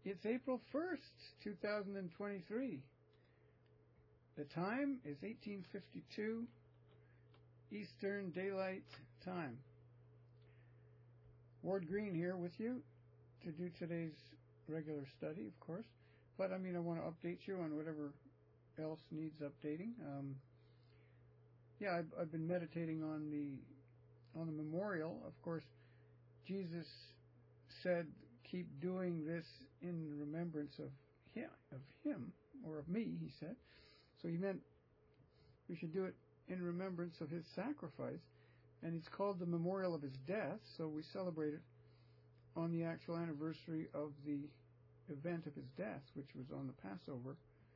It's April 1st, 2023. The time is 1852 Eastern Daylight Time. Ward Green here with you to do today's regular study, of course. But I want to update you on whatever else needs updating. I've been meditating on the memorial. Of course, Jesus said, "Keep doing this in remembrance of him, or of me," he said. So he meant we should do it in remembrance of his sacrifice. And it's called the memorial of his death, so we celebrate it on the actual anniversary of the event of his death, which was on the Passover,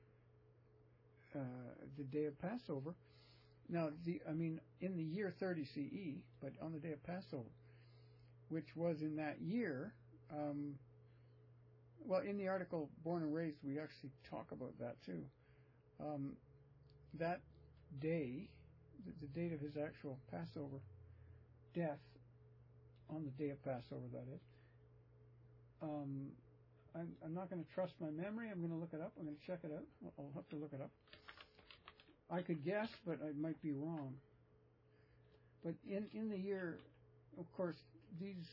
the day of Passover. Now, in the year 30 CE, but on the day of Passover, which was in that year. In the article Born and Raised, we actually talk about that too. That day, the date of his actual Passover death, on the day of Passover, that is. I'm not going to trust my memory. I'm going to look it up. I'm going to check it out. I'll have to look it up. I could guess, but I might be wrong. But in the year, of course, these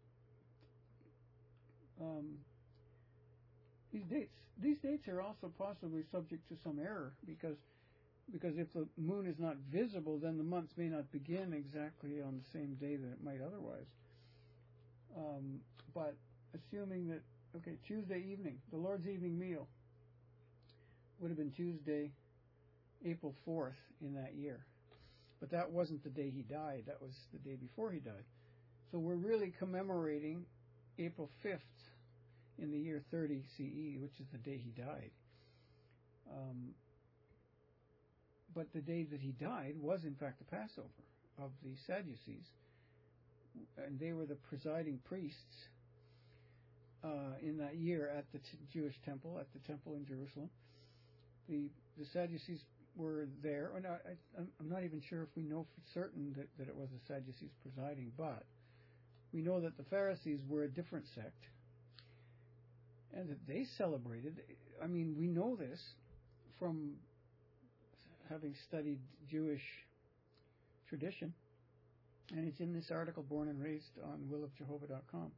dates are also possibly subject to some error because if the moon is not visible, then the month may not begin exactly on the same day that it might otherwise. But assuming that, Tuesday evening, the Lord's evening meal would have been Tuesday, April 4th in that year. But that wasn't the day he died. That was the day before he died. So we're really commemorating April 5th in the year 30 CE, which is the day he died. But the day that he died was, in fact, the Passover of the Sadducees. And they were the presiding priests in that year at the Jewish temple, at the temple in Jerusalem. The Sadducees were there. And I'm not even sure if we know for certain that it was the Sadducees presiding, but we know that the Pharisees were a different sect and that they celebrated. We know this from having studied Jewish tradition, and it's in this article, Born and Raised, on willofjehovah.com.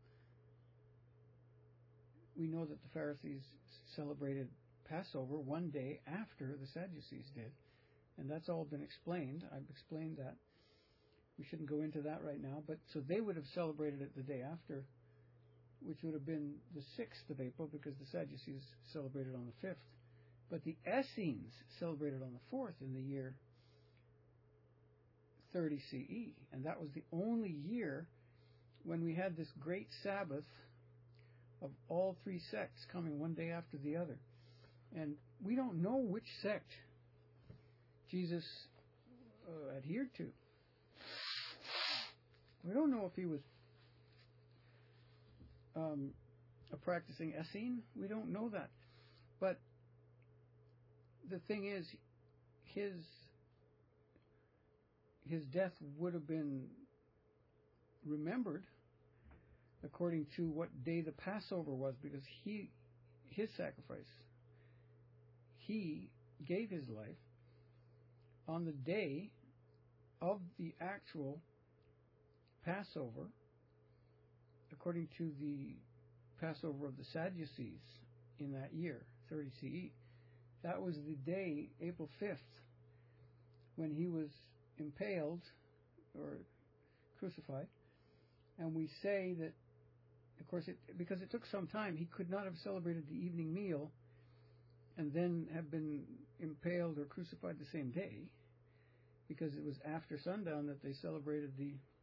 We know that the Pharisees celebrated Passover one day after the Sadducees did, and that's all been explained. I've explained that. We shouldn't go into that right now, but so they would have celebrated it the day after, which would have been the 6th of April, because the Sadducees celebrated on the 5th. But the Essenes celebrated on the 4th in the year 30 CE, and that was the only year when we had this great Sabbath of all three sects coming one day after the other. And we don't know which sect Jesus adhered to. We don't know if he was a practicing Essene. We don't know that. But the thing is, his death would have been remembered according to what day the Passover was, because his sacrifice, he gave his life on the day of the actual Passover, according to the Passover of the Sadducees in that year, 30 CE. That was the day, April 5th, when he was impaled or crucified. And we say that, of course, because it took some time, he could not have celebrated the evening meal and then have been impaled or crucified the same day, because it was after sundown that they celebrated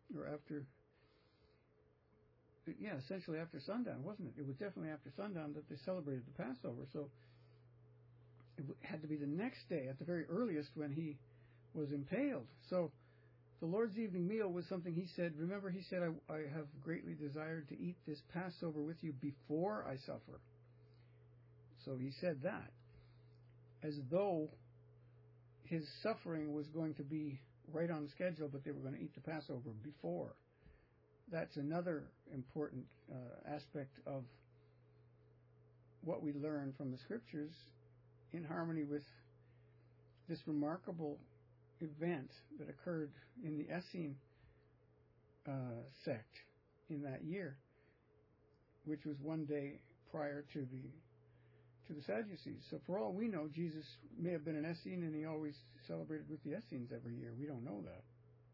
essentially after sundown, wasn't it? It was definitely after sundown that they celebrated the Passover. So it had to be the next day, at the very earliest, when he was impaled. So the Lord's evening meal was something he said. Remember, he said, I have greatly desired to eat this Passover with you before I suffer. So he said that as though his suffering was going to be right on schedule, but they were going to eat the Passover before. That's another important aspect of what we learn from the Scriptures in harmony with this remarkable event that occurred in the Essene sect in that year, which was one day prior to the Sadducees. So for all we know, Jesus may have been an Essene and he always celebrated with the Essenes every year. We don't know that.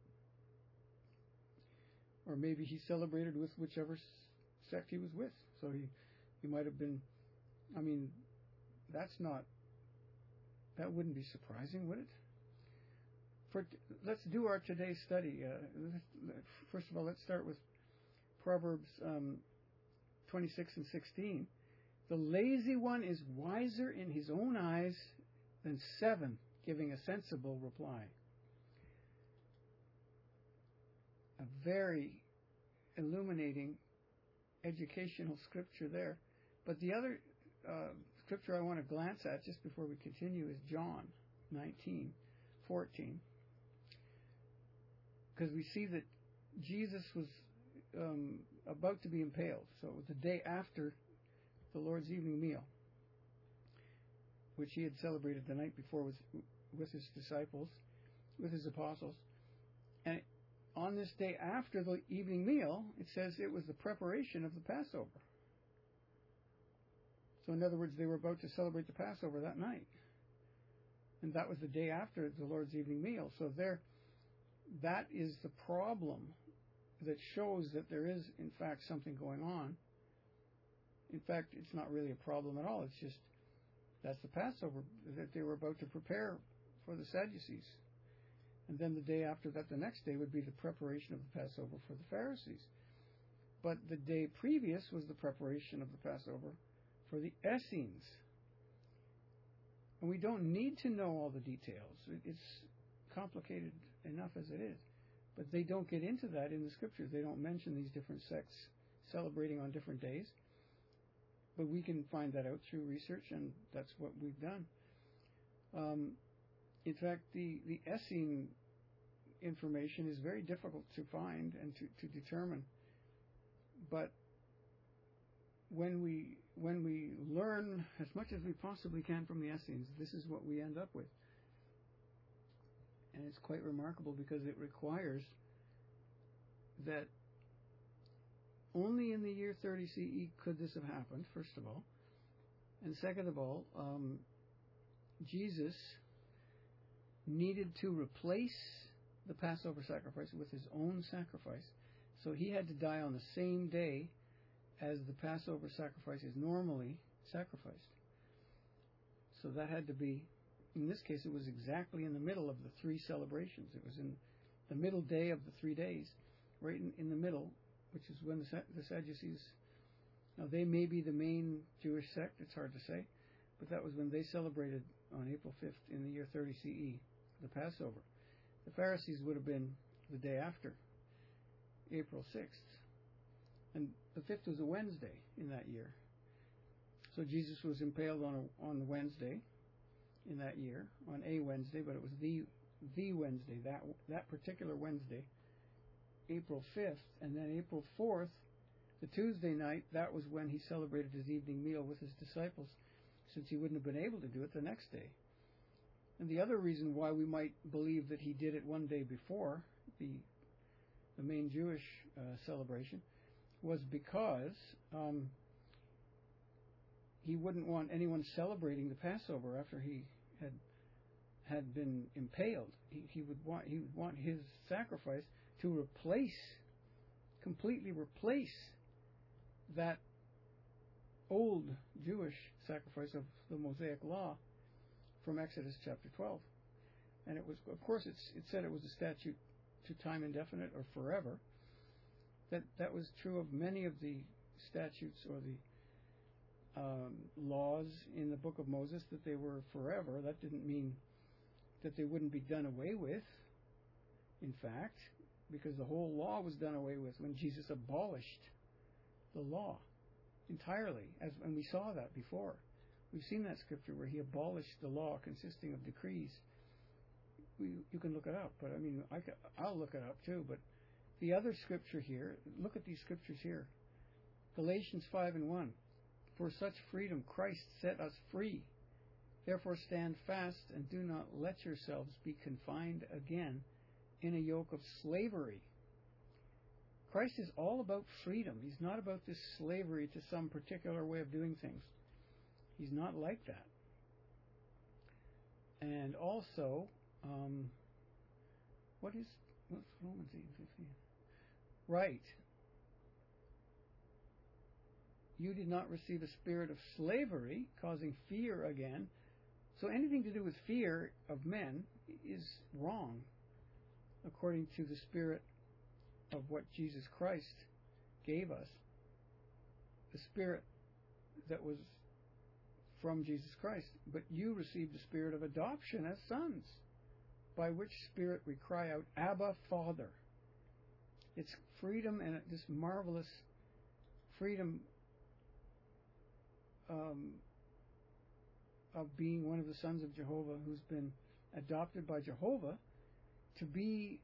Or maybe he celebrated with whichever sect he was with. So he might have been, I mean, that wouldn't be surprising, would it? Let's do our today's study. First of all, let's start with Proverbs 26 and 16. The lazy one is wiser in his own eyes than 7 giving a sensible reply. A very illuminating educational scripture there. But the other scripture I want to glance at just before we continue is John 19:14. Because we see that Jesus was about to be impaled. So it was the day after the Lord's evening meal, which he had celebrated the night before with his disciples, with his apostles. And on this day after the evening meal, it says it was the preparation of the Passover. So in other words, they were about to celebrate the Passover that night. And that was the day after the Lord's evening meal. So that is the problem that shows that there is, in fact, something going on. In fact, it's not really a problem at all. It's just that's the Passover that they were about to prepare for the Sadducees. And then the day after that, the next day, would be the preparation of the Passover for the Pharisees. But the day previous was the preparation of the Passover for the Essenes. And we don't need to know all the details. It's complicated enough as it is. But they don't get into that in the Scriptures. They don't mention these different sects celebrating on different days. But we can find that out through research, and that's what we've done. In fact, the Essene information is very difficult to find and to determine. But when we learn as much as we possibly can from the Essenes, this is what we end up with. And it's quite remarkable because it requires that only in the year 30 CE could this have happened, first of all. And second of all, Jesus needed to replace the Passover sacrifice with his own sacrifice. So he had to die on the same day as the Passover sacrifice is normally sacrificed. So that had to be, in this case, it was exactly in the middle of the 3 celebrations. It was in the middle day of the 3 days, right in the middle, which is when the Sadducees, now they may be the main Jewish sect, it's hard to say, but that was when they celebrated on April 5th in the year 30 CE, the Passover. The Pharisees would have been the day after, April 6th. And the 5th was a Wednesday in that year. So Jesus was impaled on the Wednesday in that year, on a Wednesday, but it was the Wednesday, that particular Wednesday, April 5th, and then April 4th, the Tuesday night, that was when he celebrated his evening meal with his disciples, since he wouldn't have been able to do it the next day. And the other reason why we might believe that he did it one day before the main Jewish celebration was because he wouldn't want anyone celebrating the Passover after he had been impaled. He would want his sacrifice to completely replace that old Jewish sacrifice of the Mosaic Law from Exodus chapter 12. And it was, of course, it said it was a statute to time indefinite or forever. That was true of many of the statutes or the laws in the book of Moses, that they were forever. That didn't mean that they wouldn't be done away with, in fact, because the whole law was done away with when Jesus abolished the law entirely, and we saw that before. We've seen that scripture where he abolished the law consisting of decrees. You can look it up, but I mean, I'll look it up too. But the other scripture here, look at these scriptures here. Galatians 5:1. For such freedom Christ set us free. Therefore stand fast and do not let yourselves be confined again in a yoke of slavery. Christ is all about freedom. He's not about this slavery to some particular way of doing things. He's not like that. And also, what's Romans 8:15? Right. You did not receive a spirit of slavery, causing fear again. So anything to do with fear of men is wrong, according to the spirit of what Jesus Christ gave us. The spirit that was from Jesus Christ. But you received the spirit of adoption as sons, by which spirit we cry out, Abba, Father. It's freedom, and this marvelous freedom of being one of the sons of Jehovah, who's been adopted by Jehovah to be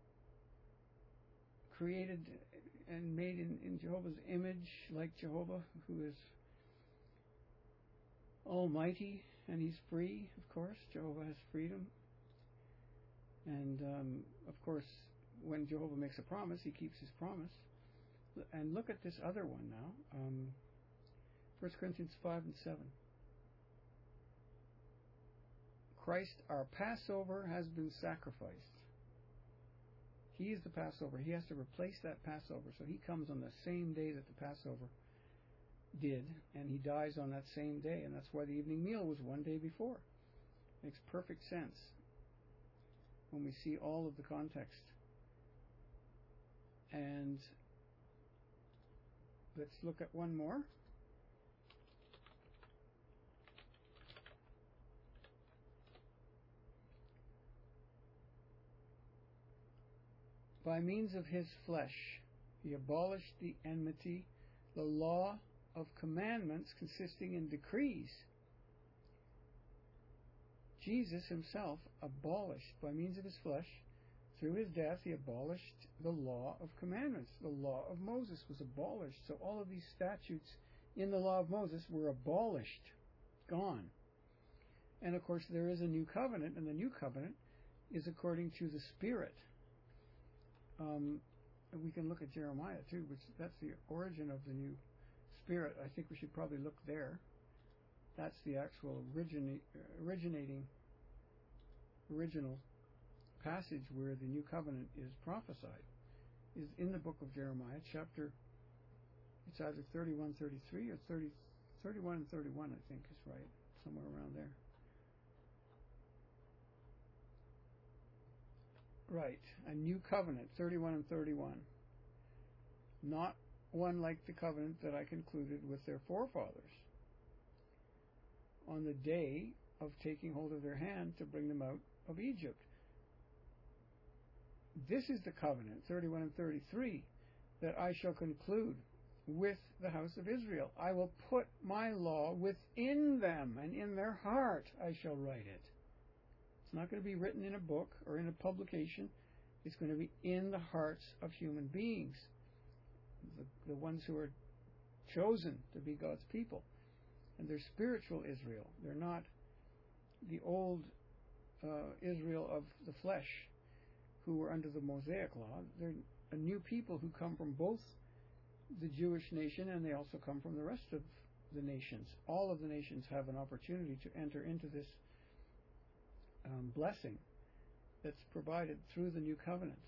created and made in Jehovah's image, like Jehovah, who is almighty, and he's free, of course. Jehovah has freedom. And, of course, when Jehovah makes a promise, he keeps his promise. And look at this other one now. 1 Corinthians 5 and 7. Christ, our Passover, has been sacrificed. He is the Passover. He has to replace that Passover. So he comes on the same day that the Passover did, and he dies on that same day. And that's why the evening meal was one day before. Makes perfect sense when we see all of the context. And let's look at one more. By means of his flesh, he abolished the enmity, the law of commandments consisting in decrees. Jesus himself abolished, by means of his flesh, through his death, he abolished the law of commandments. The law of Moses was abolished. So all of these statutes in the law of Moses were abolished, gone. And of course there is a new covenant, and the new covenant is according to the Spirit. We can look at Jeremiah too, which that's the origin of the new Spirit. I think we should probably look there. That's the actual original passage where the new covenant is prophesied, is in the book of Jeremiah, chapter, it's either 31, 33 or 31 and 31, I think is right, somewhere around there. Right, a new covenant, 31 and 31. Not one like the covenant that I concluded with their forefathers on the day of taking hold of their hand to bring them out of Egypt. This is the covenant, 31 and 33, that I shall conclude with the house of Israel. I will put my law within them, and in their heart I shall write it. It's not going to be written in a book or in a publication. It's going to be in the hearts of human beings, the ones who are chosen to be God's people. And they're spiritual Israel. They're not the old Israel of the flesh who were under the Mosaic law. They're a new people who come from both the Jewish nation, and they also come from the rest of the nations. All of the nations have an opportunity to enter into this blessing that's provided through the new covenant.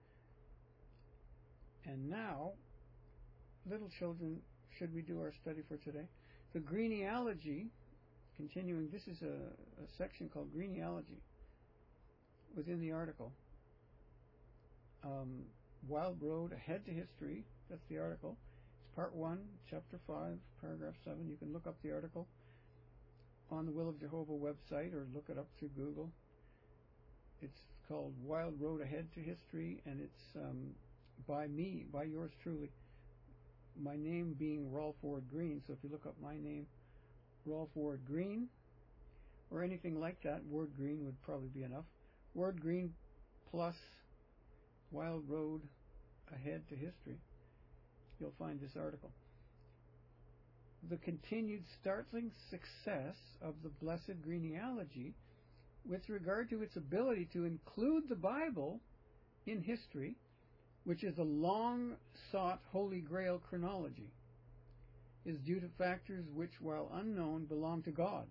And now, little children, should we do our study for today? The genealogy, continuing, this is a section called genealogy within the article. Wild Road Ahead to History, that's the article. It's part 1, chapter 5, paragraph 7. You can look up the article on the Will of Jehovah website or look it up through Google. It's called Wild Road Ahead to History, and it's by me, by yours truly. My name being Rolf Ward Green, so if you look up my name, Rolf Ward Green, or anything like that, Ward Green would probably be enough. Ward Green plus Wild Road Ahead to History, you'll find this article. the continued startling success of the blessed genealogy with regard to its ability to include the Bible in history, which is a long-sought Holy Grail chronology, is due to factors which, while unknown, belong to God.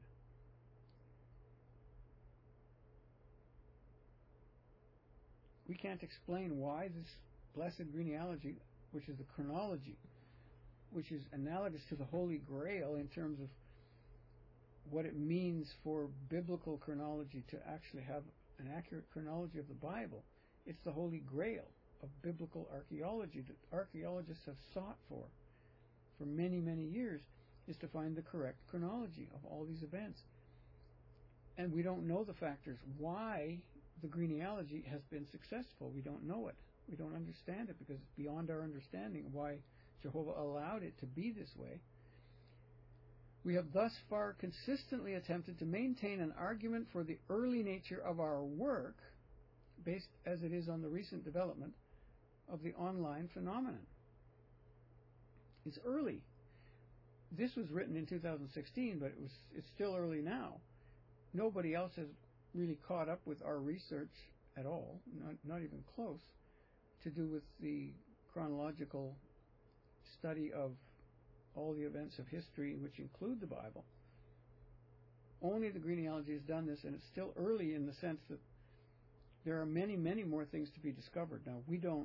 We can't explain why this blessed genealogy, which is the chronology, which is analogous to the Holy Grail in terms of what it means for biblical chronology to actually have an accurate chronology of the Bible. It's the Holy Grail of biblical archaeology that archaeologists have sought for many, many years, is to find the correct chronology of all these events. And we don't know the factors why the genealogy has been successful. We don't know it. We don't understand it because it's beyond our understanding why Jehovah allowed it to be this way. We have thus far consistently attempted to maintain an argument for the early nature of our work, based as it is on the recent development of the online phenomenon. It's early. This was written in 2016, but it's still early now. Nobody else has really caught up with our research at all, not even close, to do with the chronological study of all the events of history which include the Bible. Only the genealogy has done this, and it's still early in the sense that there are many, many more things to be discovered. Now, we don't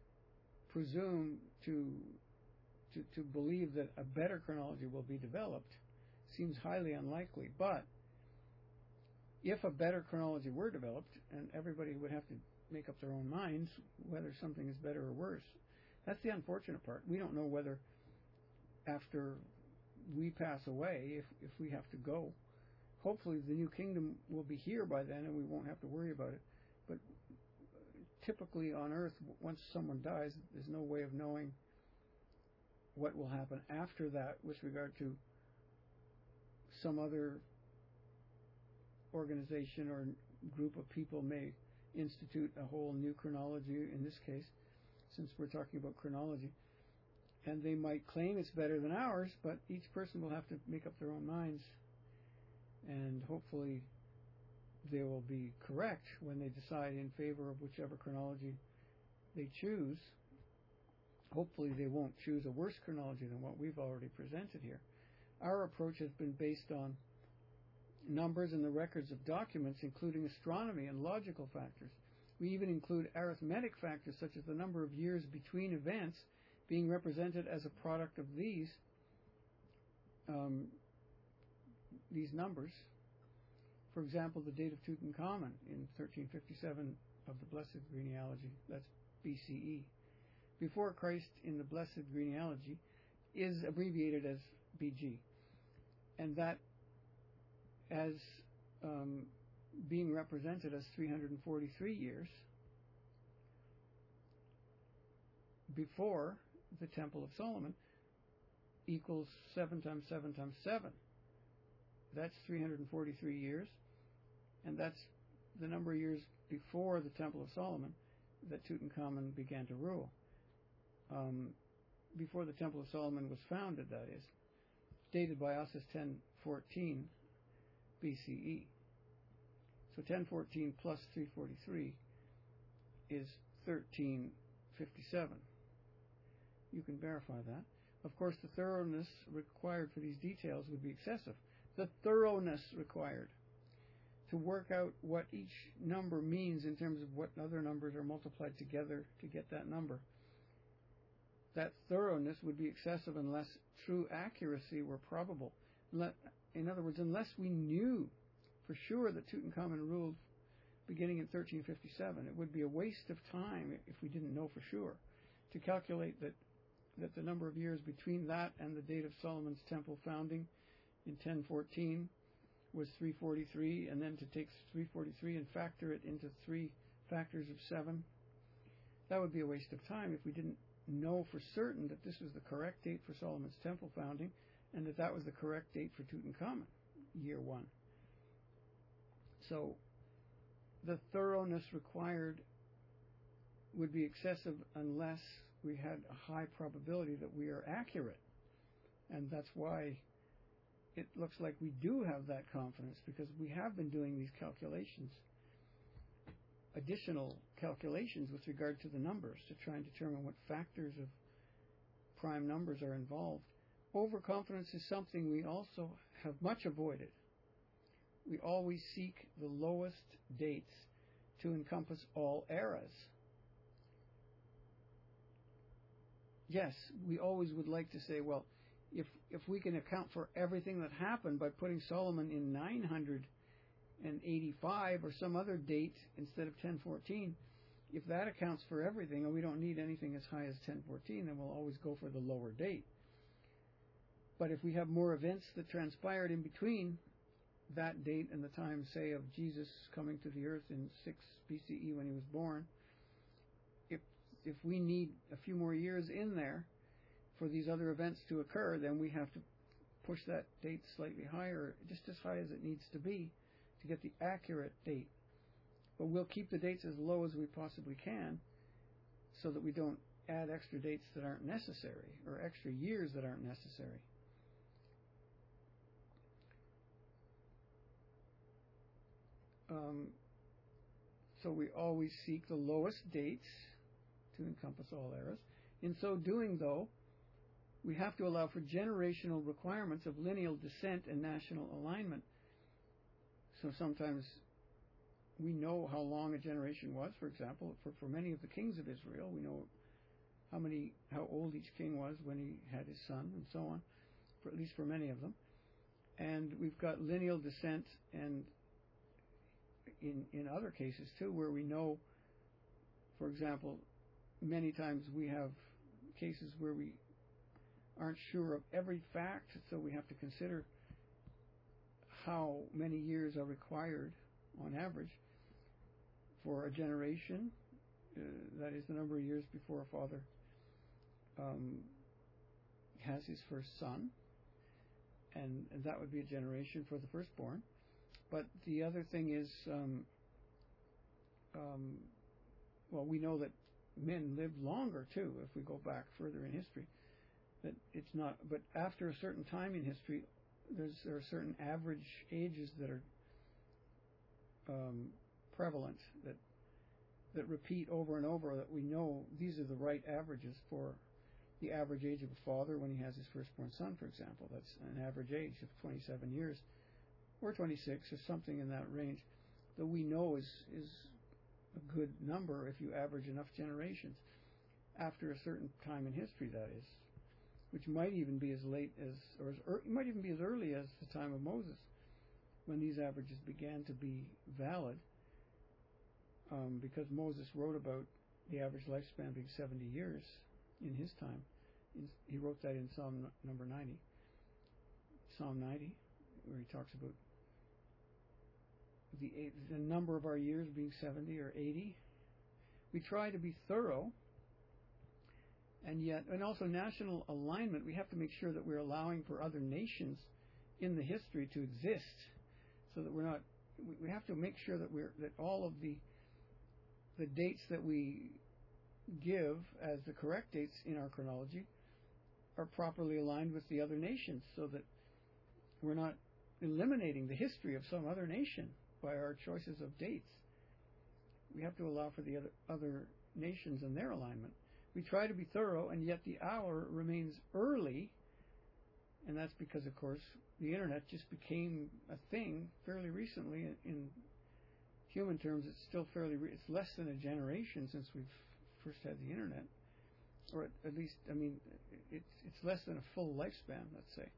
presume to believe that a better chronology will be developed. Seems highly unlikely. But if a better chronology were developed, and everybody would have to make up their own minds whether something is better or worse, that's the unfortunate part. We don't know whether after we pass away, if we have to go, hopefully the new kingdom will be here by then and we won't have to worry about it. But typically on earth, once someone dies, there's no way of knowing what will happen after that with regard to some other organization or group of people may institute a whole new chronology in this case, since we're talking about chronology. And they might claim it's better than ours, but each person will have to make up their own minds. And hopefully they will be correct when they decide in favor of whichever chronology they choose. Hopefully they won't choose a worse chronology than what we've already presented here. Our approach has been based on numbers and the records of documents, including astronomy and logical factors. We even include arithmetic factors such as the number of years between events being represented as a product of these numbers. For example, the date of Tutankhamun in 1357 of the Blessed Genealogy, that's BCE. Before Christ in the Blessed Genealogy is abbreviated as BG. And that as being represented as 343 years before the Temple of Solomon equals 7 times 7 times 7. That's 343 years, and that's the number of years before the Temple of Solomon that Tutankhamun began to rule. Before the Temple of Solomon was founded, that is. Dated by us as 1014 BCE. So 1014 plus 343 is 1357. You can verify that. Of course, the thoroughness required for these details would be excessive. The thoroughness required to work out what each number means in terms of what other numbers are multiplied together to get that number. That thoroughness would be excessive unless true accuracy were probable. In other words, unless we knew for sure that Tutankhamun ruled beginning in 1357, it would be a waste of time if we didn't know for sure to calculate that the number of years between that and the date of Solomon's temple founding in 1014 was 343, and then to take 343 and factor it into 3 factors of 7. That would be a waste of time if we didn't know for certain that this was the correct date for Solomon's temple founding and that was the correct date for Tutankhamun, year 1. So the thoroughness required would be excessive unless we had a high probability that we are accurate And that's why it looks like we do have that confidence, because we have been doing these calculations, additional calculations with regard to the numbers to try and determine what factors of prime numbers are involved. Overconfidence is something we also have much avoided. We always seek the lowest dates to encompass all eras. Yes, we always would like to say, well, if we can account for everything that happened by putting Solomon in 985 or some other date instead of 1014, if that accounts for everything and we don't need anything as high as 1014, then we'll always go for the lower date. But if we have more events that transpired in between that date and the time, say, of Jesus coming to the earth in 6 BCE when he was born, if we need a few more years in there for these other events to occur, then we have to push that date slightly higher, just as high as it needs to be to get the accurate date. But we'll keep the dates as low as we possibly can so that we don't add extra dates that aren't necessary or extra years that aren't necessary. So we always seek the lowest dates to encompass all eras. In so doing, though, we have to allow for generational requirements of lineal descent and national alignment. So sometimes we know how long a generation was. For example, for many of the kings of Israel, we know how old each king was when he had his son, and so on, at least for many of them. And we've got lineal descent, and in other cases too, where we know, for example, many times we have cases where we aren't sure of every fact, so we have to consider how many years are required on average for a generation, that is the number of years before a father has his first son, and that would be a generation for the firstborn. But the other thing is, well, we know that men lived longer too, if we go back further in history. That it's not, but after a certain time in history, there are certain average ages that are prevalent, that repeat over and over, that we know these are the right averages for the average age of a father when he has his firstborn son, for example. That's an average age of 27 years, or 26, or something in that range, that we know is a good number if you average enough generations after a certain time in history, that is, which might even be as late as, it might even be as early as the time of Moses, when these averages began to be valid, because Moses wrote about the average lifespan being 70 years in his time. He wrote that in Psalm 90, where he talks about the number of our years being 70 or 80. We try to be thorough, and also national alignment. We have to make sure that we're allowing for other nations in the history to exist, so that we're not. We have to make sure that all of the dates that we give as the correct dates in our chronology are properly aligned with the other nations, so that we're not eliminating the history of some other nation by our choices of dates. We have to allow for the other nations and their alignment. We try to be thorough, and yet the hour remains early, and that's because, of course, the internet just became a thing fairly recently. In human terms, it's still it's less than a generation since we've first had the internet, or at least, I mean, it's less than a full lifespan, let's say.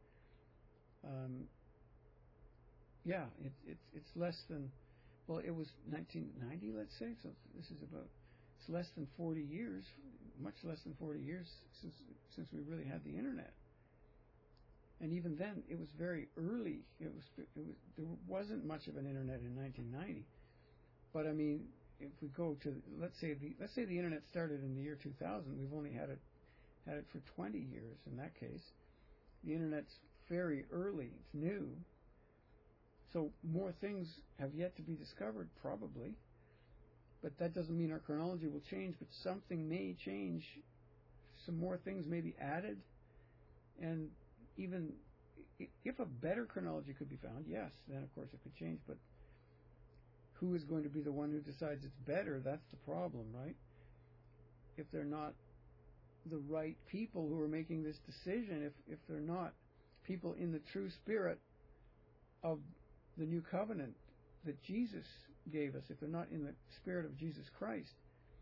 Yeah, it's less than, well, it was 1990, let's say, so this is about, it's less than 40 years, much less than 40 years since we really had the internet. And even then, it was very early. There wasn't much of an internet in 1990. But I mean, if we go to, let's say the internet started in the year 2000, we've only had it for 20 years in that case. The internet's very early, it's new. So more things have yet to be discovered, probably. But that doesn't mean our chronology will change, but something may change. Some more things may be added. And even if a better chronology could be found, yes, then of course it could change. But who is going to be the one who decides it's better? That's the problem, right? If they're not the right people who are making this decision, if they're not people in the true spirit of the new covenant that Jesus gave us, if they're not in the spirit of Jesus Christ.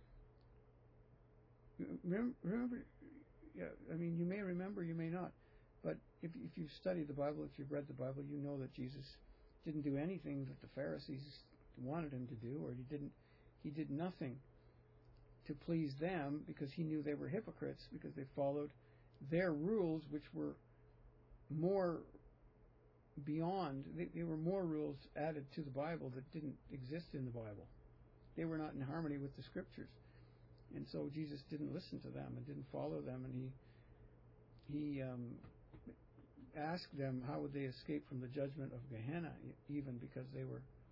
Remember, yeah, I mean, you may remember, you may not, but if you've studied the Bible, if you've read the Bible, you know that Jesus didn't do anything that the Pharisees wanted him to do, or he did nothing to please them, because he knew they were hypocrites, because they followed their rules, which were more beyond, they were more rules added to the Bible that didn't exist in the Bible. They were not in harmony with the Scriptures. And so Jesus didn't listen to them and didn't follow them, and he asked them how would they escape from the judgment of Gehenna, even because they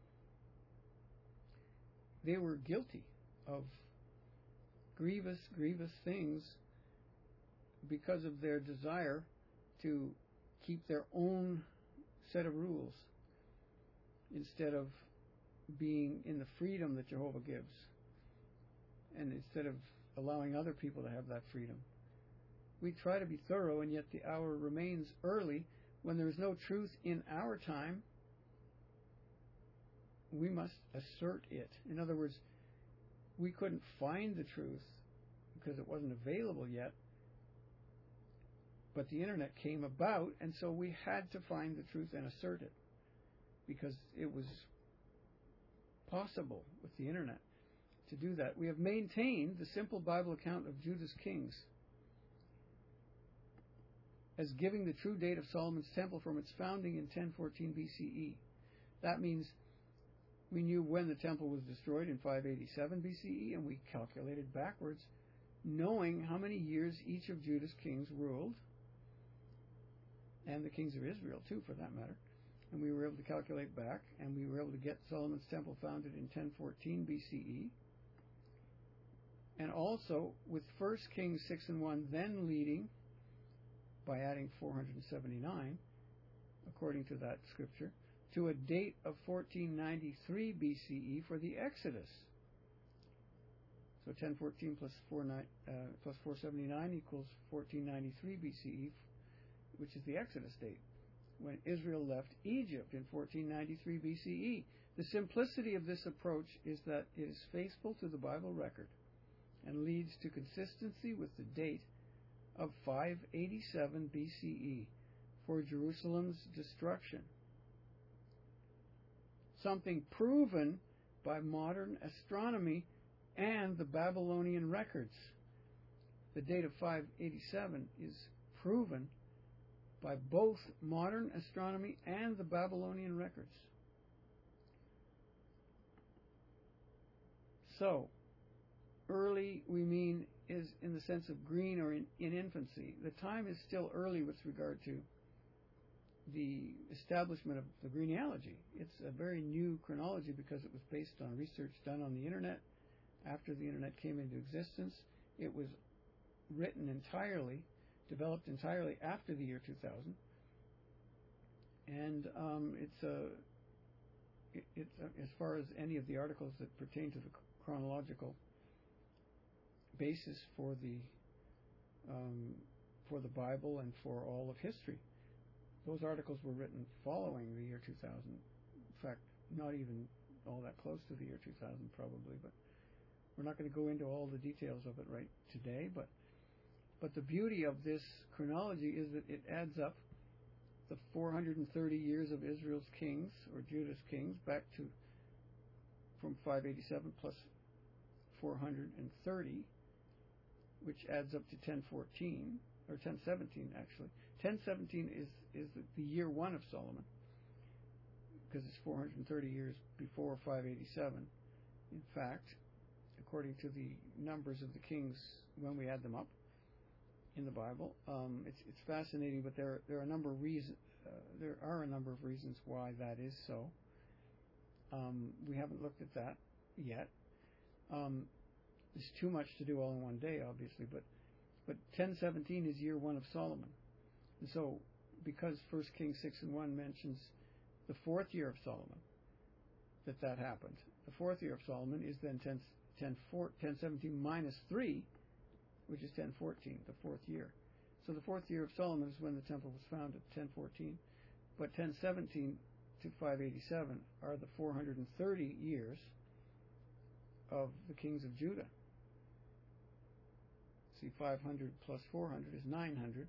were guilty of grievous things because of their desire to keep their own set of rules instead of being in the freedom that Jehovah gives, and instead of allowing other people to have that freedom. We try to be thorough, and yet the hour remains early. When there is no truth in our time, we must assert it. In other words, we couldn't find the truth because it wasn't available yet, but the internet came about, and so we had to find the truth and assert it, because it was possible with the internet to do that. We have maintained the simple Bible account of Judah's kings as giving the true date of Solomon's temple from its founding in 1014 BCE. That means we knew when the temple was destroyed in 587 BCE, and we calculated backwards, knowing how many years each of Judah's kings ruled, and the kings of Israel too, for that matter. And we were able to calculate back, and we were able to get Solomon's temple founded in 1014 BCE. And also, with 1 Kings 6 and 1 then leading, by adding 479, according to that scripture, to a date of 1493 BCE for the Exodus. So 1014 plus 479 equals 1493 BCE, which is the Exodus date, when Israel left Egypt in 1493 BCE. The simplicity of this approach is that it is faithful to the Bible record and leads to consistency with the date of 587 BCE for Jerusalem's destruction. Something proven by modern astronomy and the Babylonian records. The date of 587 is proven by both modern astronomy and the Babylonian records. So, early we mean is in the sense of green or in infancy. The time is still early with regard to the establishment of the genealogy. It's a very new chronology because it was based on research done on the internet after the internet came into existence. It was written entirely, developed entirely after the year 2000, and it's as far as any of the articles that pertain to the chronological basis for the Bible and for all of history. Those articles were written following the year 2000. In fact, not even all that close to the year 2000 probably, but we're not going to go into all the details of it right today. But the beauty of this chronology is that it adds up the 430 years of Israel's kings, or Judah's kings, back to from 587 plus 430, which adds up to 1014, or 1017 actually. 1017 is the year one of Solomon, because it's 430 years before 587. In fact, according to the numbers of the kings when we add them up in the Bible, it's fascinating, but there are a number of reasons. There are a number of reasons why that is so. We haven't looked at that yet. There's too much to do all in one day, obviously, but 1017 is year one of Solomon. And so because 1 Kings 6:1 mentions the 4th year of Solomon, that happened. The 4th year of Solomon is then 1017 minus 3, which is 1014, the 4th year. So the 4th year of Solomon is when the temple was founded, 1014. But 1017 to 587 are the 430 years of the kings of Judah. See, 500 plus 400 is 900,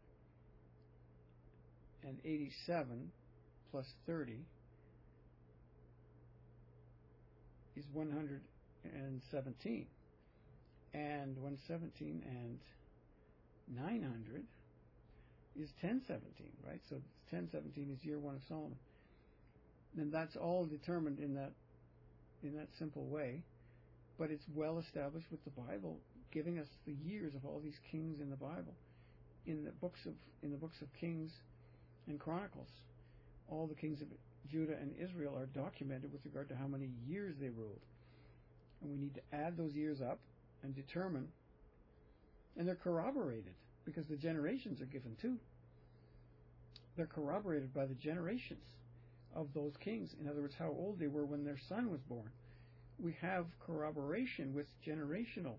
and 87 plus 30 is 117. And 117 and 900 is 1017, right? So 1017 is year 1 of Solomon. And that's all determined in that simple way. But it's well established with the Bible, giving us the years of all these kings in the Bible. In the books of Kings and Chronicles, all the kings of Judah and Israel are documented with regard to how many years they ruled. And we need to add those years up and determine, and they're corroborated, because the generations are given too. They're corroborated by the generations of those kings. In other words, how old they were when their son was born. We have corroboration with generational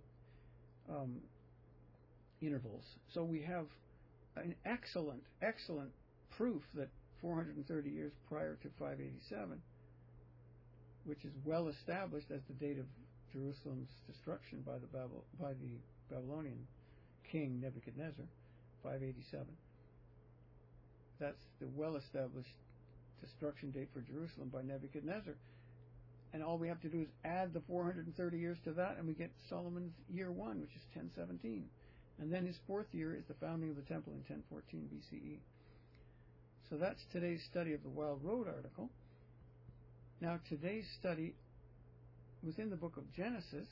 intervals. So we have an excellent proof that 430 years prior to 587, which is well established as the date of Jerusalem's destruction by the Babylonian king Nebuchadnezzar, 587. That's the well-established destruction date for Jerusalem by Nebuchadnezzar. And all we have to do is add the 430 years to that, and we get Solomon's year 1, which is 1017. And then his 4th year is the founding of the temple in 1014 BCE. So that's today's study of the Wild Road article. Now, today's study within the book of Genesis,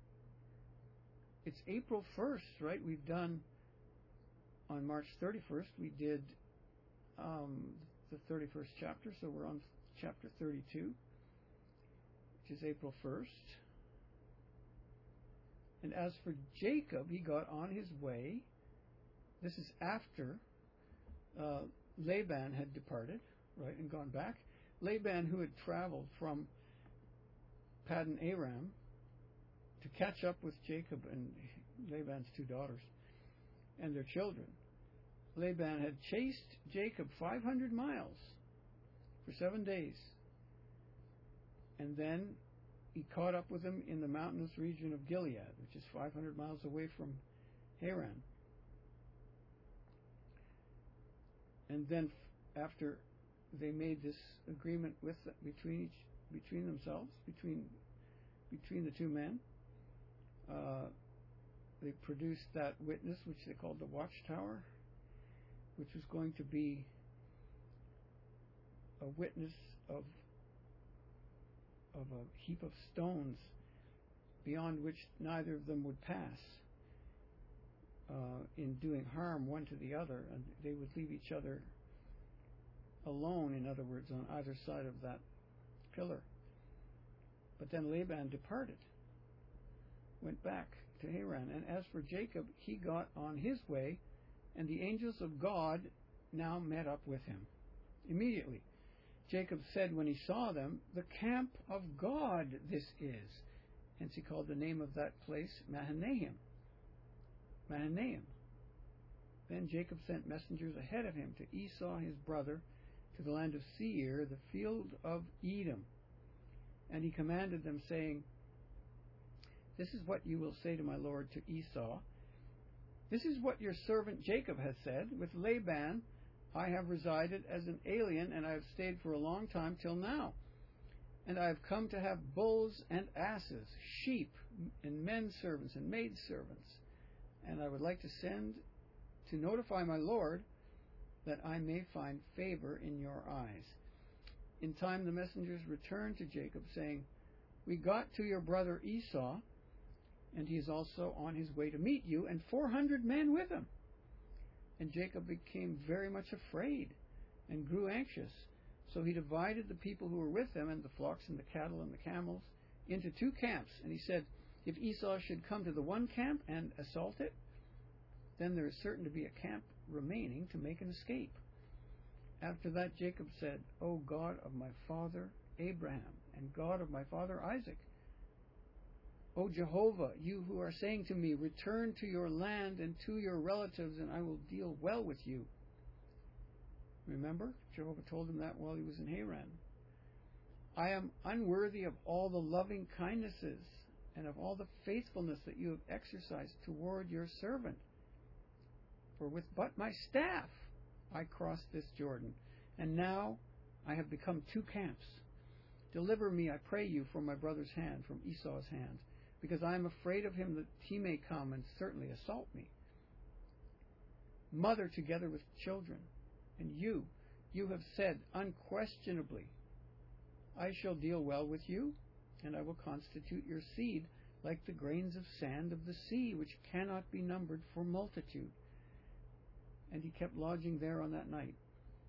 it's April 1st, right? We've done, on March 31st, we did the 31st chapter, so we're on chapter 32, which is April 1st. And as for Jacob, he got on his way. This is after Laban had departed, right, and gone back. Laban, who had traveled from Paddan Aram to catch up with Jacob and Laban's 2 daughters and their children. Laban had chased Jacob 500 miles for 7 days. And then he caught up with him in the mountainous region of Gilead, which is 500 miles away from Haran. And then after they made this agreement between themselves, between the 2 men, they produced that witness, which they called the Watchtower, which was going to be a witness of a heap of stones beyond which neither of them would pass in doing harm one to the other, and they would leave each other alone, in other words, on either side of that pillar. But then Laban departed, went back to Haran, and as for Jacob, he got on his way, and the angels of God now met up with him immediately. Jacob said when he saw them, "The camp of God this is." Hence he called the name of that place Mahanaim. Mahanaim. Then Jacob sent messengers ahead of him to Esau his brother, to the land of Seir, the field of Edom. And he commanded them, saying, "This is what you will say to my lord, to Esau. This is what your servant Jacob has said. With Laban I have resided as an alien, and I have stayed for a long time till now. And I have come to have bulls and asses, sheep, and men servants and maid servants. And I would like to send to notify my lord, that I may find favor in your eyes." In time the messengers returned to Jacob, saying, "We got to your brother Esau, and he is also on his way to meet you, and 400 men with him." And Jacob became very much afraid and grew anxious. So he divided the people who were with him, and the flocks and the cattle and the camels, into 2 camps. And he said, "If Esau should come to the one camp and assault it, then there is certain to be a camp remaining to make an escape." After that Jacob said, O God of my father Abraham, and God of my father Isaac, O Jehovah, you who are saying to me, return to your land and to your relatives, and I will deal well with you. Remember, Jehovah told him that while he was in Haran. I am unworthy of all the loving kindnesses and of all the faithfulness that you have exercised toward your servant. For with but my staff I crossed this Jordan, and now I have become two camps. Deliver me, I pray you, from my brother's hand, from Esau's hand, because I am afraid of him, that he may come and certainly assault me. Mother together with children, and you have said unquestionably, I shall deal well with you, and I will constitute your seed like the grains of sand of the sea, which cannot be numbered for multitude. And he kept lodging there on that night.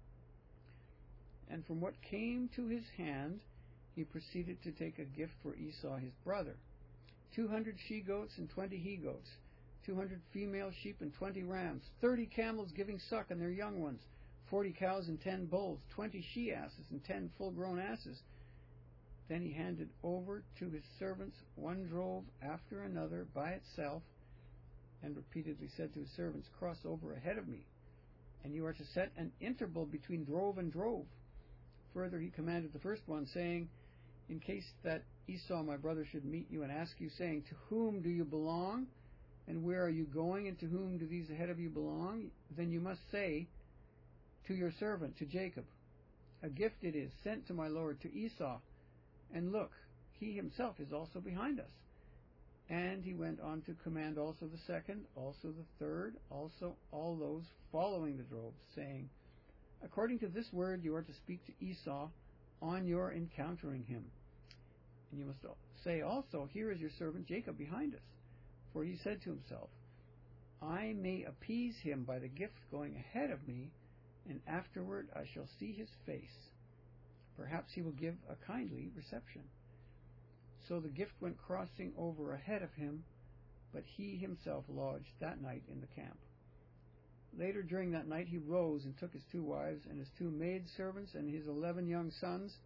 And from what came to his hand, he proceeded to take a gift for Esau his brother, 200 she-goats and 20 he-goats, 200 female sheep and 20 rams, 30 camels giving suck and their young ones, 40 cows and 10 bulls, 20 she-asses and 10 full-grown asses. Then he handed over to his servants one drove after another by itself, and repeatedly said to his servants, cross over ahead of me, and you are to set an interval between drove and drove. Further, he commanded the first one, saying, in case that Esau my brother should meet you and ask you, saying, to whom do you belong, and where are you going, and to whom do these ahead of you belong? Then you must say, to your servant, to Jacob, a gift it is, sent to my lord, to Esau, and look, he himself is also behind us. And he went on to command also the second, also the third, also all those following the droves, saying, according to this word you are to speak to Esau on your encountering him. And you must say also, here is your servant Jacob behind us. For he said to himself, I may appease him by the gift going ahead of me, and afterward I shall see his face. Perhaps he will give a kindly reception. So the gift went crossing over ahead of him, but he himself lodged that night in the camp. Later during that night he rose and took his 2 wives and his 2 maidservants and his 11 young sons,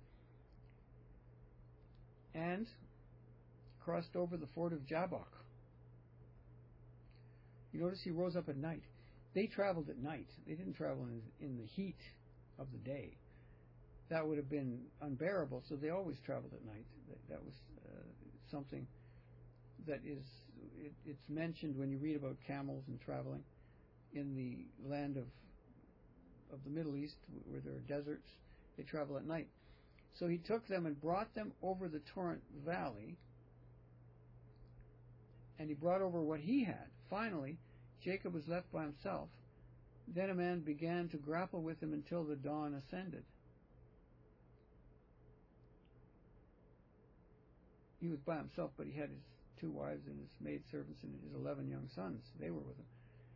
and crossed over the ford of Jabbok. You notice he rose up at night. They traveled at night. They didn't travel in the heat of the day. That would have been unbearable, so they always traveled at night. That was something that is, it's mentioned when you read about camels and traveling in the land of the Middle East, where there are deserts. They travel at night. So he took them and brought them over the torrent valley, and he brought over what he had. Finally, Jacob was left by himself. Then a man began to grapple with him until the dawn ascended. He was by himself, but he had his 2 wives and his maidservants and his 11 young sons. They were with him.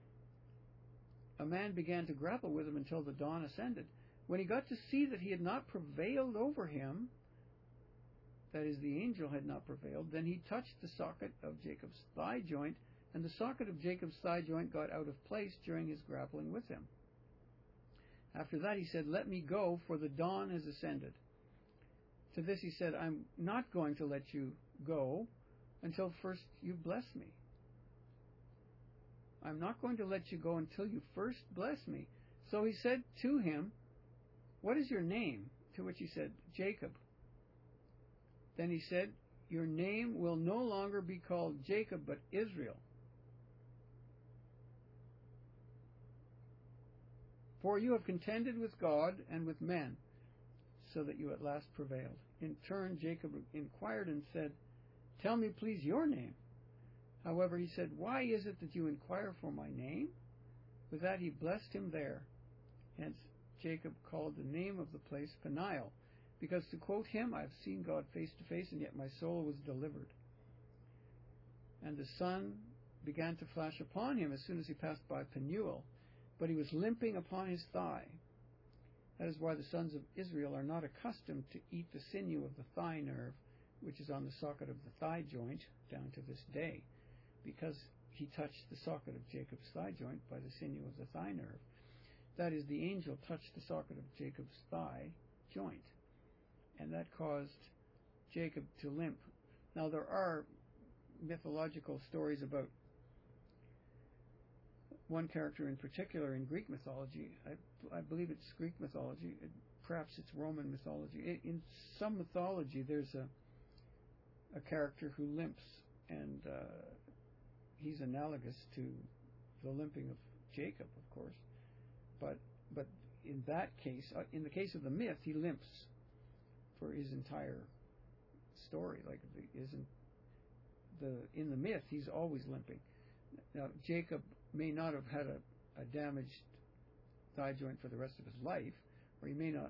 A man began to grapple with him until the dawn ascended. When he got to see that he had not prevailed over him, that is, the angel had not prevailed, then he touched the socket of Jacob's thigh joint, and the socket of Jacob's thigh joint got out of place during his grappling with him. After that he said, let me go, for the dawn has ascended. To this he said, I'm not going to let you go until first you bless me. I'm not going to let you go until you first bless me. So he said to him, what is your name? To which he said, Jacob. Then he said, your name will no longer be called Jacob, but Israel. For you have contended with God and with men, so that you at last prevailed. In turn, Jacob inquired and said, tell me, please, your name. However, he said, why is it that you inquire for my name? With that he blessed him there. Hence Jacob called the name of the place Peniel, because, to quote him, I have seen God face to face, and yet my soul was delivered. And the sun began to flash upon him as soon as he passed by Penuel, but he was limping upon his thigh. That is why the sons of Israel are not accustomed to eat the sinew of the thigh nerve, which is on the socket of the thigh joint, down to this day, because he touched the socket of Jacob's thigh joint by the sinew of the thigh nerve. That is, the angel touched the socket of Jacob's thigh joint, and that caused Jacob to limp. Now, there are mythological stories about one character in particular in Greek mythology. I believe it's Greek mythology. Perhaps it's Roman mythology. In some mythology, there's a character who limps, and he's analogous to the limping of Jacob, of course. But in that case, in the case of the myth, he limps for his entire story. Like, in the myth, he's always limping. Now, Jacob may not have had a damaged thigh joint for the rest of his life, or he may not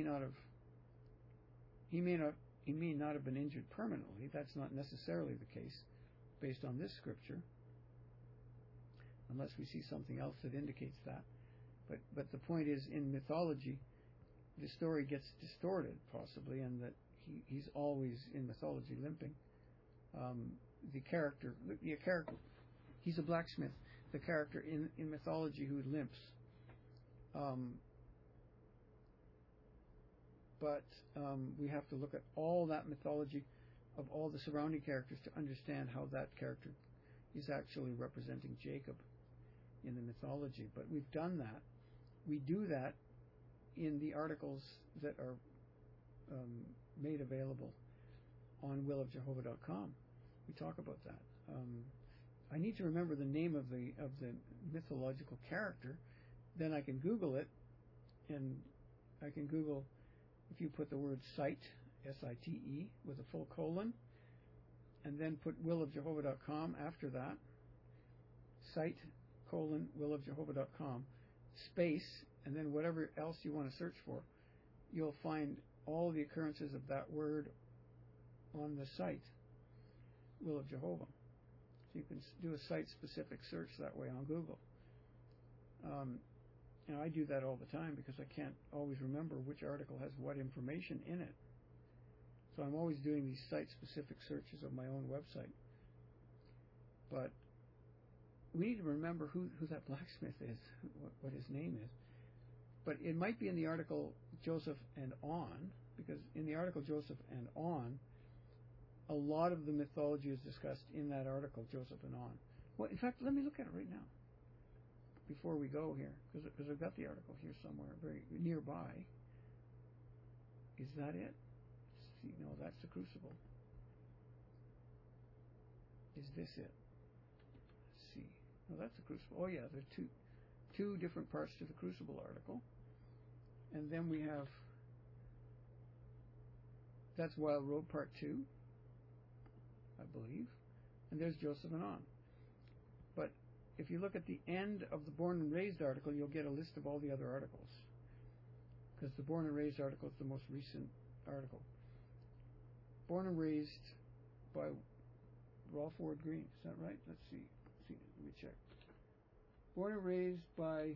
have been injured permanently. That's not necessarily the case based on this scripture, unless we see something else that indicates that. But the point is, in mythology, the story gets distorted, possibly, and that he's always in mythology limping. The character, he's a blacksmith. The character in mythology who limps. But we have to look at all that mythology of all the surrounding characters to understand how that character is actually representing Jacob in the mythology. But we've done that. We do that in the articles that are made available on willofjehovah.com. We talk about that. I need to remember the name of the mythological character. Then I can Google it, and I can Google, if you put the word site, S-I-T-E, with a full colon, and then put willofjehovah.com after that, site, willofjehovah.com, space, and then whatever else you want to search for, you'll find all the occurrences of that word on the site, Will of Jehovah. So you can do a site-specific search that way on Google. I do that all the time because I can't always remember which article has what information in it. So I'm always doing these site-specific searches of my own website. But we need to remember who that blacksmith is, what his name is. But it might be in the article Joseph and On, because in the article Joseph and On, a lot of the mythology is discussed in that article, Joseph and On. Well, in fact, let me look at it right now before we go here, because I've got the article here somewhere, very nearby. Is that it? Let's see, no, that's the crucible. Is this it? Let's see. No, that's the crucible. Oh, yeah, there are two different parts to the crucible article. And then we have, that's Wild Road Part 2, I believe. And there's Joseph and On. But if you look at the end of the Born and Raised article, you'll get a list of all the other articles, because the Born and Raised article is the most recent article. Born and Raised by Rolf Ward Green. Is that right? Let's see. Let me check. Born and Raised by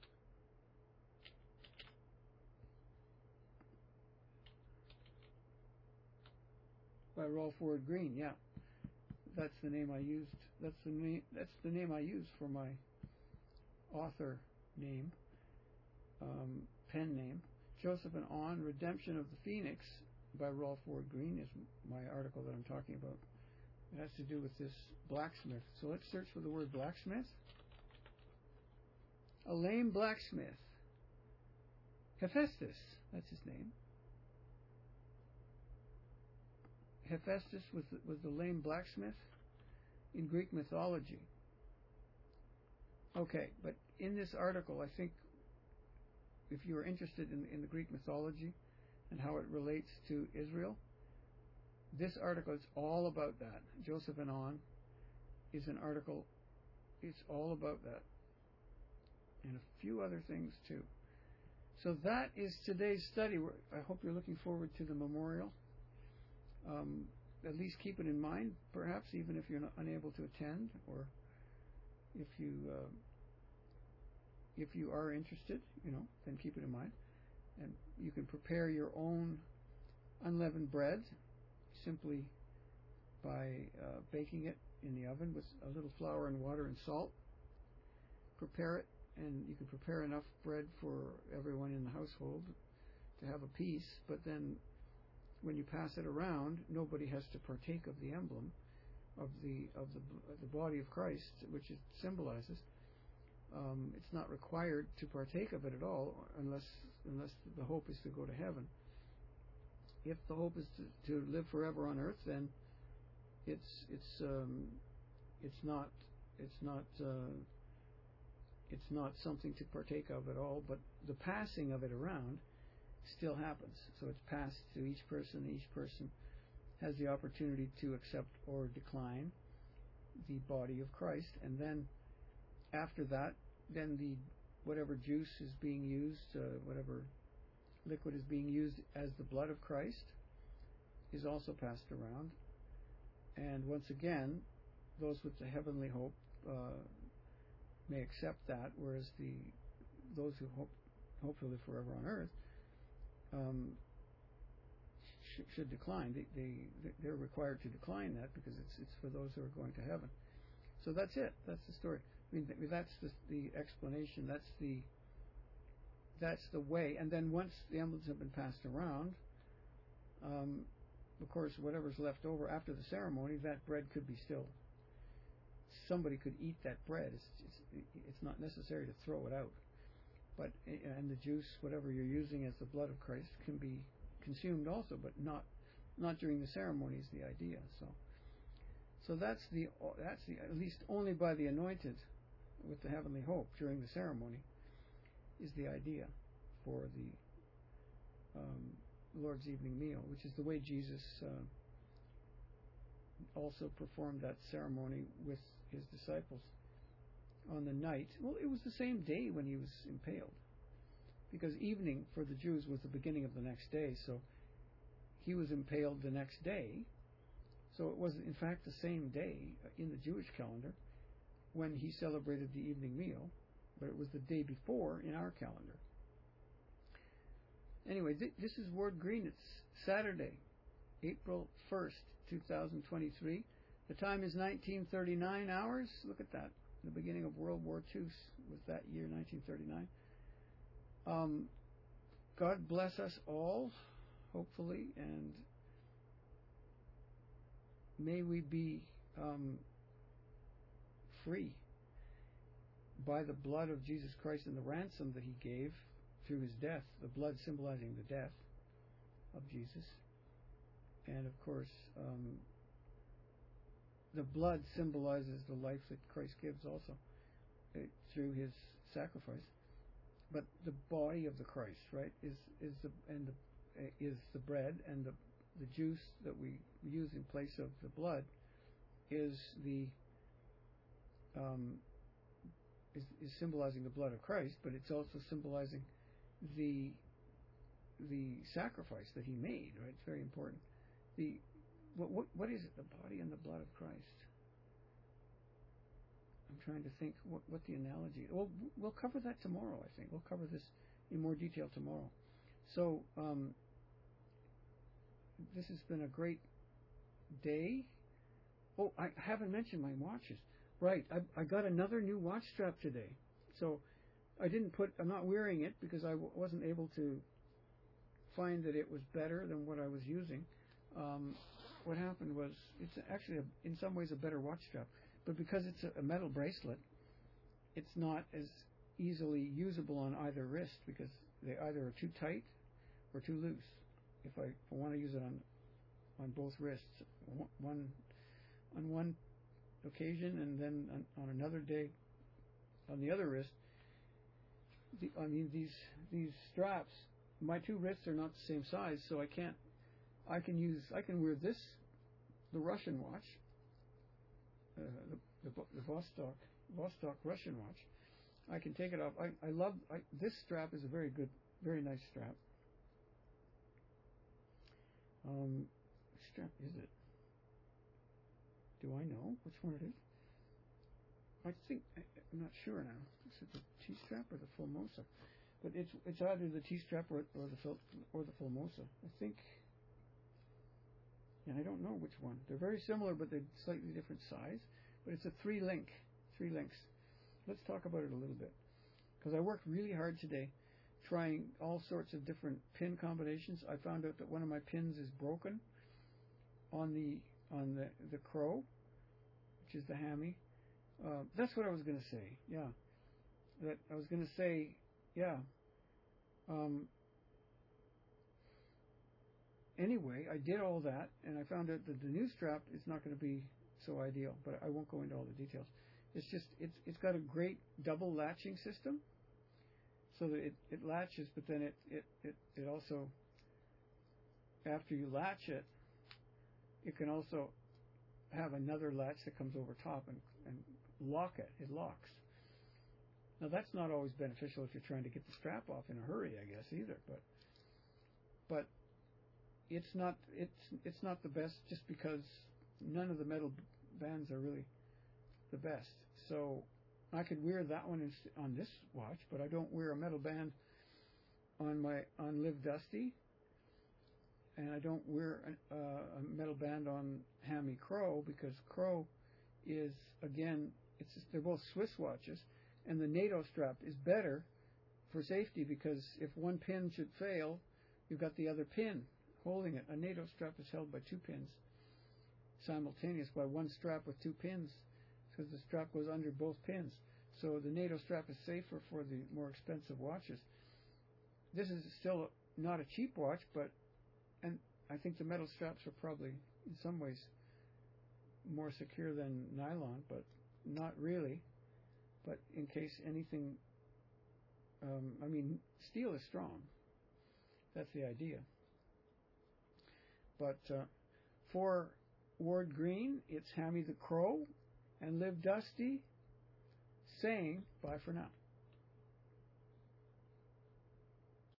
Rolf Ward Green. Yeah, that's the name I used. That's the name I use for my author name, pen name. Joseph and On, Redemption of the Phoenix by Rolf Ward Green is my article that I'm talking about. It has to do with this blacksmith. So let's search for the word blacksmith. A lame blacksmith. Hephaestus, that's his name. Hephaestus was the lame blacksmith in Greek mythology. Okay, but in this article, I think if you are interested in the Greek mythology and how it relates to Israel, this article is all about that. Joseph and On is an article, it's all about that. And a few other things too. So that is today's study. I hope you're looking forward to the memorial. At least keep it in mind, perhaps even if you're not unable to attend, or if you are interested, then keep it in mind. And you can prepare your own unleavened bread simply by baking it in the oven with a little flour and water and salt. Prepare it and you can prepare enough bread for everyone in the household to have a piece, but then when you pass it around, nobody has to partake of the emblem of the body of Christ, which it symbolizes. It's not required to partake of it at all, unless the hope is to go to heaven. If the hope is to live forever on earth, then it's not something to partake of at all. But the passing of it around still happens. So it's passed to each person. Each person has the opportunity to accept or decline the body of Christ, and then after that, then whatever juice is being used, whatever liquid is being used as the blood of Christ, is also passed around. And once again, those with the heavenly hope may accept that, whereas those who hope to live forever on earth should decline. They're required to decline that, because it's for those who are going to heaven. So that's it. That's the story. I mean, that's the explanation. That's the way. And then once the emblems have been passed around, of course, whatever's left over after the ceremony, that bread could be still. Somebody could eat that bread. It's not necessary to throw it out. And the juice, whatever you're using as the blood of Christ, can be consumed also, but not during the ceremony is the idea. So that's the at least only by the anointed with the heavenly hope during the ceremony is the idea for the Lord's evening meal, which is the way Jesus also performed that ceremony with his disciples on the night. Well, it was the same day when he was impaled, because evening for the Jews was the beginning of the next day, so he was impaled the next day. So it was in fact the same day in the Jewish calendar when he celebrated the evening meal, but it was the day before in our calendar. Anyway, this is Ward Green. It's Saturday, April 1st, 2023. The time is 1939 hours. Look at that. The beginning of World War II was that year, 1939. God bless us all, hopefully, and may we be free by the blood of Jesus Christ and the ransom that he gave through his death, the blood symbolizing the death of Jesus. And of course, the blood symbolizes the life that Christ gives also through his sacrifice. But the body of the Christ, right, is the bread, and the juice that we use in place of the blood is symbolizing the blood of Christ, but it's also symbolizing the sacrifice that he made. Right, it's very important. What is it? The body and the blood of Christ. I'm trying to think what the analogy. Well, we'll cover that tomorrow. I think we'll cover this in more detail tomorrow. So this has been a great day. Oh, I haven't mentioned my watches. Right, I got another new watch strap today. So I'm not wearing it because I wasn't able to find that it was better than what I was using. What happened was, it's actually in some ways a better watch strap, but because it's a metal bracelet, it's not as easily usable on either wrist, because they either are too tight or too loose. If I want to use it on both wrists, on one occasion and then on another day on the other wrist, these straps, my two wrists are not the same size, so I can wear this, the Russian watch, the Vostok Russian watch. I can take it off. This strap is a very good, very nice strap. Which strap is it? Do I know which one it is? I'm not sure now. Is it the T-strap or the Formosa? But it's either the T-strap or the Formosa. I think. And I don't know which one. They're very similar, but they're slightly different size. But it's a three links. Let's talk about it a little bit. because I worked really hard today trying all sorts of different pin combinations. I found out that one of my pins is broken on the crow, which is the hammy. That's what I was going to say. Yeah, that I was going to say. Yeah. Anyway, I did all that, and I found out that the new strap is not going to be so ideal. But I won't go into all the details. It's just it's got a great double latching system, so that it latches, but then it also, after you latch it, it can also have another latch that comes over top and lock it. It locks. Now that's not always beneficial if you're trying to get the strap off in a hurry, I guess, either. But it's not the best, just because none of the metal bands are really the best. So I could wear that one on this watch, but I don't wear a metal band on Live Dusty, and I don't wear a metal band on Hammy Crow, because Crow is, again, they're both Swiss watches, and the NATO strap is better for safety, because if one pin should fail, you've got the other pin holding it. A NATO strap is held by two pins simultaneous, by one strap with two pins, because the strap goes under both pins. So the NATO strap is safer for the more expensive watches. This is still not a cheap watch, and I think the metal straps are probably in some ways more secure than nylon, but not really. But in case anything, steel is strong. That's the idea. But for Ward Green, it's Hammy the Crow and Live Dusty saying bye for now.